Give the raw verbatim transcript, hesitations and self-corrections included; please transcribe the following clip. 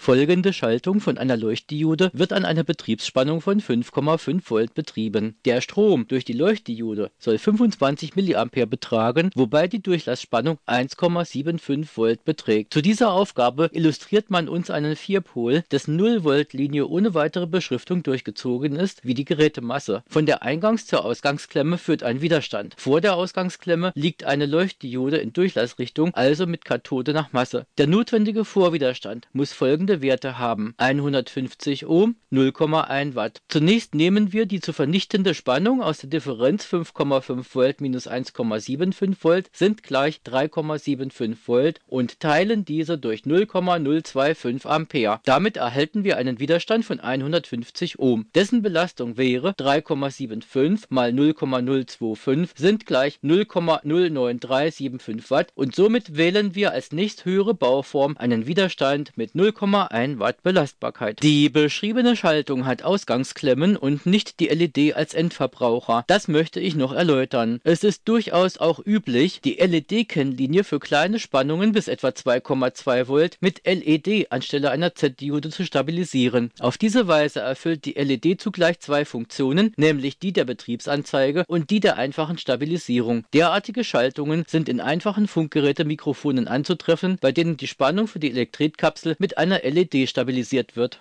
Folgende Schaltung von einer Leuchtdiode wird an einer Betriebsspannung von fünf Komma fünf Volt betrieben. Der Strom durch die Leuchtdiode soll fünfundzwanzig Milliampere betragen, wobei die Durchlassspannung eins Komma fünfundsiebzig Volt beträgt. Zu dieser Aufgabe illustriert man uns einen Vierpol, dessen null Volt Linie ohne weitere Beschriftung durchgezogen ist, wie die Gerätemasse. Von der Eingangs- zur Ausgangsklemme führt ein Widerstand. Vor der Ausgangsklemme liegt eine Leuchtdiode in Durchlassrichtung, also mit Kathode nach Masse. Der notwendige Vorwiderstand muss folgende Werte haben: hundertfünfzig Ohm, null Komma eins Watt. Zunächst nehmen wir die zu vernichtende Spannung aus der Differenz fünf Komma fünf Volt minus eins Komma fünfundsiebzig Volt sind gleich drei Komma fünfundsiebzig Volt und teilen diese durch null Komma null fünfundzwanzig Ampere. Damit erhalten wir einen Widerstand von hundertfünfzig Ohm. Dessen Belastung wäre drei Komma fünfundsiebzig mal null Komma null fünfundzwanzig sind gleich null Komma null neun drei sieben fünf Watt und somit wählen wir als nächsthöhere Bauform einen Widerstand mit null Komma eins Watt Belastbarkeit. Die beschriebene Schaltung hat Ausgangsklemmen und nicht die L E D als Endverbraucher. Das möchte ich noch erläutern. Es ist durchaus auch üblich, die L E D-Kennlinie für kleine Spannungen bis etwa zwei Komma zwei Volt mit L E D anstelle einer Z-Diode zu stabilisieren. Auf diese Weise erfüllt die L E D zugleich zwei Funktionen, nämlich die der Betriebsanzeige und die der einfachen Stabilisierung. Derartige Schaltungen sind in einfachen Funkgerätemikrofonen anzutreffen, bei denen die Spannung für die Elektretkapsel mit einer L E D stabilisiert wird.